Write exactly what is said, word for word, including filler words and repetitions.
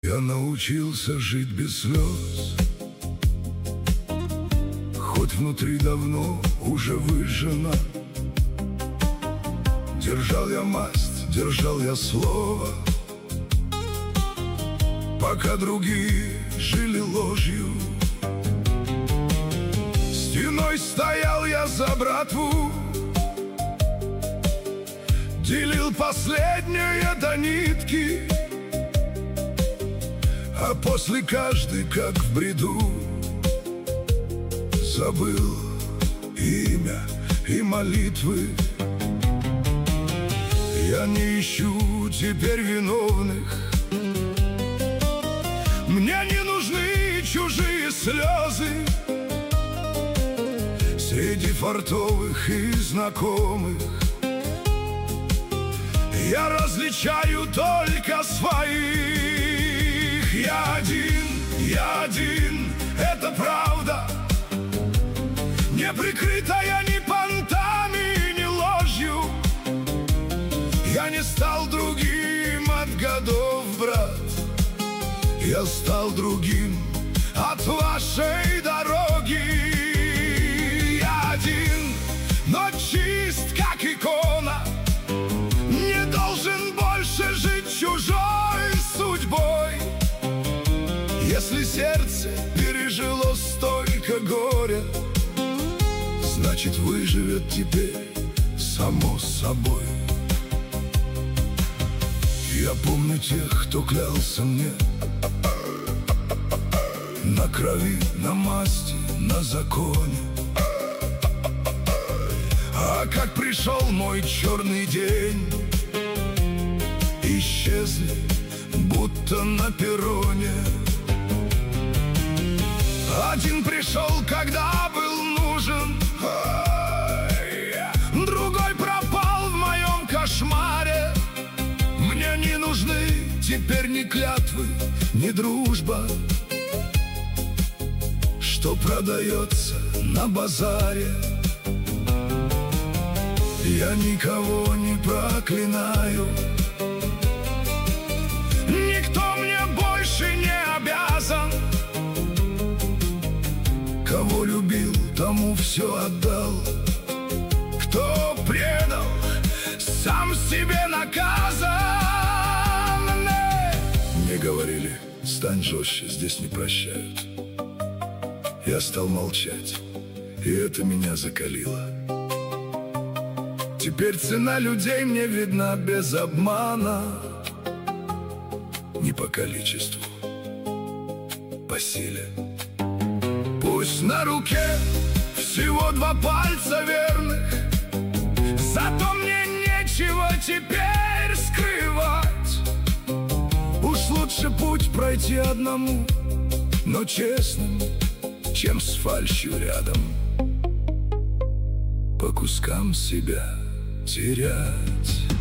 Я научился жить без слез, хоть внутри давно уже выжжено. Держал я масть, держал я слово, пока другие жили ложью. Стеной стоял я за братву, делил последнее до нитки, а после каждый, как в бреду, забыл имя и молитвы. Я не ищу теперь виновных, мне не нужны чужие слезы. Среди фартовых и знакомых я различаю только своих. Я один, я один, это правда, не прикрытая ни понтами, ни ложью. Я не стал другим от годов, брат, я стал другим от вашей дороги. Я один, но чист, как икона, не должен больше жить чужой судьбой. Если сердце пережило столько горя, значит, выживет теперь само собой. Я помню тех, кто клялся мне на крови, на масти, на законе. А как пришел мой черный день, исчезли, будто на перроне. Один пришел, когда был нужен, другой пропал в моем кошмаре. Мне не нужны теперь ни клятвы, ни дружба, что продается на базаре. Я никого не проклинаю, никто мне больше не обязан. Кого любил, тому все отдал, кто предал, сам себе наказан. Мне говорили, стань жестче, здесь не прощают. Я стал молчать, и это меня закалило. Теперь цена людей мне видна без обмана, не по количеству, по силе. Пусть на руке всего два пальца верных, зато мне нечего теперь скрывать. Уж лучше путь пройти одному, но честным, чем с фальшью рядом по кускам себя терять.